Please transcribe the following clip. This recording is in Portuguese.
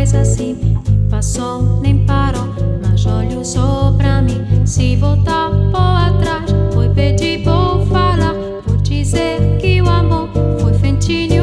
fez assim, nem passou, nem parou, mas olhou só pra mim. Se voltar por atrás, vou pedir, vou falar, vou dizer que o amor foi feitinho.